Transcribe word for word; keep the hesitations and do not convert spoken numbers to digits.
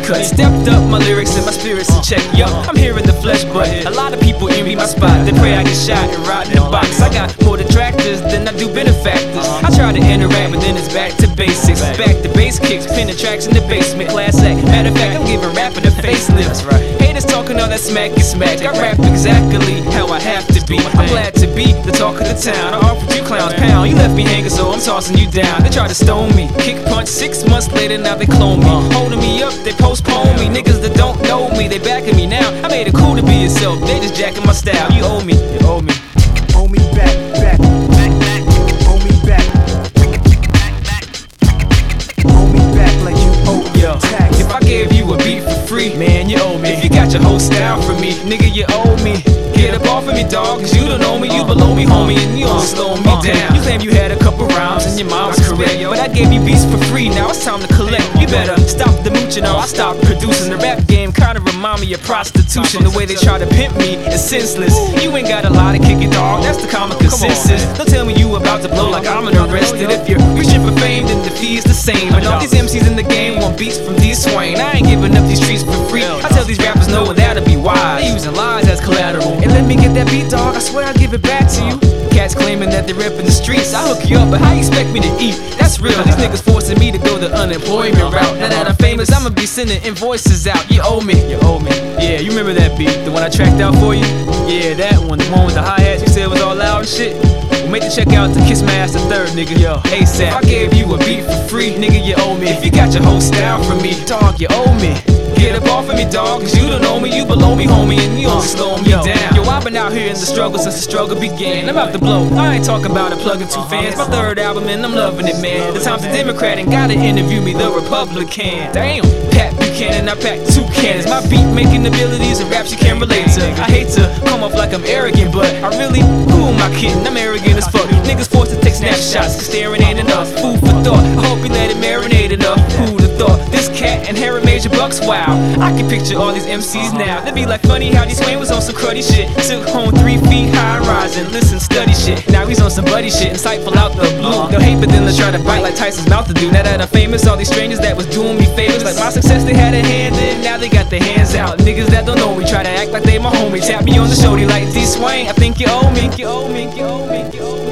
cut. Stepped up my lyrics and my spirits in check. Yo, I'm here in the flesh, but a lot of people envy my spot. They pray I get shot and rot in the box. I got more detractors than I do benefactors. I try to interact, but then it's back to basics. Back to bass kicks, pinning tracks in the basement. Class act. Matter of fact, I'm giving rapping a facelift. Haters talking all that smack and smack. I rap exactly how I have to be. I'm glad to be the talk of the town. I offered you clowns pound. You left me hanging, so I'm tossing you down. They tried to stone me, kick punch. Six months later, now they clone me. Holding me up, they postpone me. Niggas that don't know me, they backing me now. I made it cool to be yourself. They just jacking my style. You owe me, you owe me. Owe me back, back, back, back. Owe me back. Owe me back like you owe me tax. If I gave you a beat for free, man, you owe me. If you got your whole style from me, nigga, you owe me. Get up off of me, dog, cause you don't know me, you below me, homie, and you don't slow me down. You claim you had a couple rounds and your mom's correct, but I gave you beats for free, now it's time to collect. You better stop the mooching or I'll stop producing. The rap game kinda remind me of prostitution. The way they try to pimp me is senseless. You ain't got a lot to kick it, dog, that's the common consensus. Don't tell me you about to blow like I'm an arrested. If you're reaching for fame, then the fee is the same. And all these M Cs in the game want beats from D Swain. I ain't giving up these streets for free. I tell these rappers no, that'll be wise. They using lies as collateral. Let me get that beat, dog, I swear I'll give it back to you. Cats claiming that they're ripping the streets. I hook you up, but how you expect me to eat? That's real, these niggas forcing me to go the unemployment route. Now that I'm famous, I'ma be sending invoices out. You owe me, you owe me. Yeah, you remember that beat, the one I tracked out for you? Yeah, that one, the one with the hi-hats you said was all loud and shit. Well, make the check out to Kiss My Ass the Third, nigga. Yo, ASAP. If I gave you a beat for free, nigga, you owe me. If you got your whole style from me, dog, you owe me. Get up off of me, dog, cause you don't know me, you below me, homie, and you don't slow me down. Yo, I've been out here in the struggle since the struggle began. I'm out to blow, I ain't talking about it, plugging two fans. My third album and I'm loving it, man. The time's a Democrat and gotta interview me, the Republican. Damn, Pat Buchanan, I pack two cannons. My beat making abilities and raps you can't relate to. I hate to come off like I'm arrogant, but I really, who am I kidding? I'm arrogant as fuck. Niggas forced to take snapshots, cause staring ain't enough. Food for thought, I hope you let it marinate enough. Who'd have thought this cat inherit major bucks? Wow, I can picture all these M Cs now. That'd be like funny how D Swain was on some cruddy shit. Took home three feet high and rising, listen, study shit. Now he's on some buddy shit, insightful out the blue. They'll hate, but then they'll try to bite like Tyson's mouth to do. Now that I'm famous, all these strangers that was doing me favors, like my success, they had a hand in, now they got their hands out. Niggas that don't know me try to act like they my homie. Tap me on the shoulder like D Swain, I think you owe me, you owe me, you owe me, you owe me.